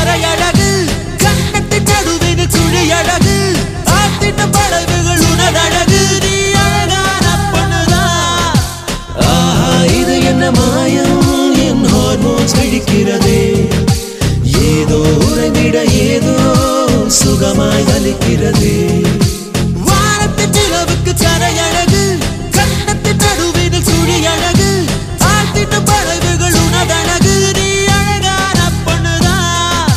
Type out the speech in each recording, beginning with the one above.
கரையழகு கண்ணத்தின் நடுவில் சுழியழகு ஆத்தின பழகுகள் உனதழகு நீ அழகான பொண்ணுதான். ஆஹா இது என்ன மாயம் என் ஹார்மோன்ஸ் வெடிக்கிறதே ஏதோ உறைவிட ஏதோ சுகமாய் வலிக்கிறதே. வானத்தின் நிலவுக்கு கரையழகு கண்ணத்தின் நடுவில் சுழியழகு ஆத்தின பழகுகள் உனதழகு நீ அழகான பொண்ணுதான்.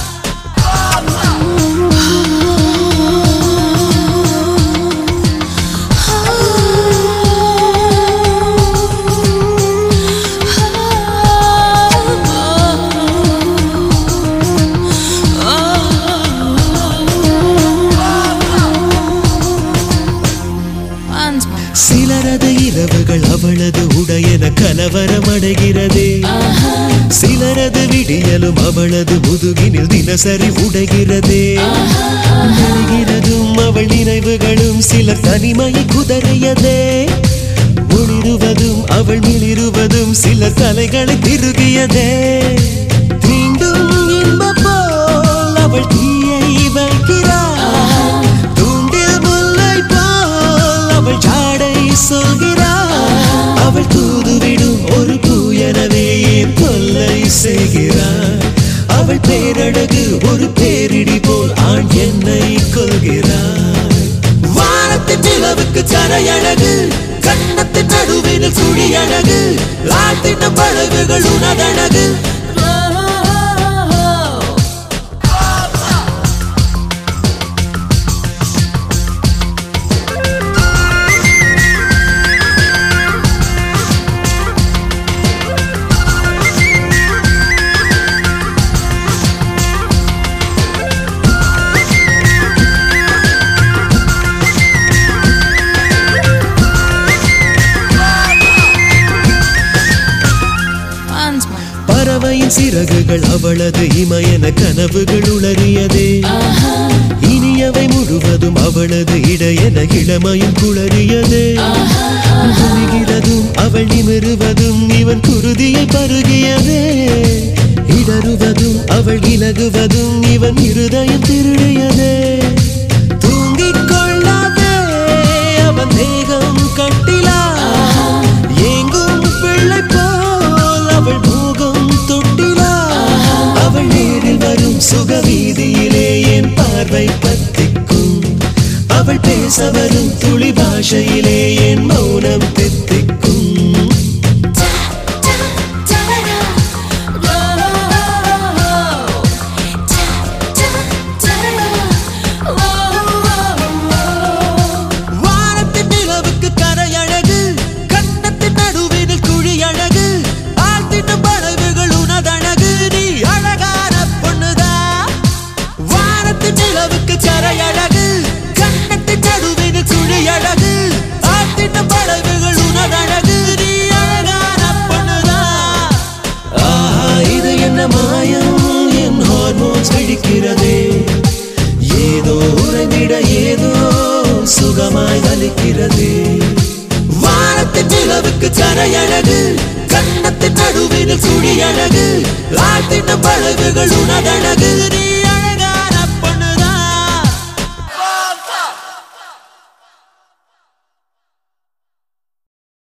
சிலரது இரவுகள் அவளது உடையென கலவரமடைகிறதே சிலரது விடியலும் அவளது முதுகினில் தினசரி உடைகிறதே. நெருகிறதும் அவள் நினைவுகளும் சிலர் தனிமையை குதறியதே ஒளிருவதும் அவள் மிளிருவதும் சிலர் தலைகளை திருகியதே. தீண்டும் இன்ப போல் அவள் தீயை வைக்கிறாள் தூண்டில் முல்லை போல் அவள் ஜாடை சொல்கிறாள் அவள் தூதுவிடும் ஒரு பூ எனவே ஏன் தொல்லை செய்கிறாள் அவள் பேரழகு ஒரு பேரிடி போல் ஆண் என்னை கொள்கிறாள். வானத்தின் நிலவுக்கு கரையழகு கண்ணத்தின் நடுவில் சுழியழகு ஆழ்த்தின பழகுகள் உனதழகு. பறவையின் சிறகுகள் அவளது இமயன கனவுகள் உளறியதே இனியவை முழுவதும் அவளது இடையென இளமையும் குளறியதே. குளிகிறதும் அவள் நிமிருவதும் இவன் குருதியை பருகியதே இடறுவதும் அவள் இலகுவதும் இவன் இருதயம் திருடியதே. தூங்கிக் கொள்ளாதே அவன் தேகம் கட்டிலா எங்கும் பிள்ளை போல் அவள் மூகம் தொட்டிலா அவள் நேரில் வரும் சுகவீதியிலே என் பார்வை பத்திக்கும் அவள் பேச வரும் துளி பாஷையிலே என் மௌனம் தித்திக்கும். வானத்தின் நிலவுக்கு கரையழகு கண்ணத்தின் நடுவில் குழியழகு ஆழ்த்தின பழகுகள் உனதழகு நீ அழகான பொண்ணுதான். வானத்தின் நிலவுக்கு கரையழகு கண்ணத்தின் நடுவில் குழியழகு ஆழ்த்தின பழகுகள் உனதழகு நீ அழகான பொண்ணுதான். ஆஹா இது என்ன மாயம் என் ஹார்மோன்ஸ் வெடிக்கிறதே ஏதோ உறைவிட ஏதோ சுகமாய் வலிக்கிறதே. வானத்தின் நிலவுக்கு கரையழகு கண்ணத்தின் நடுவில் சுழியழகு ஆழ்த்தின பழகுகள் உனதழகு நீ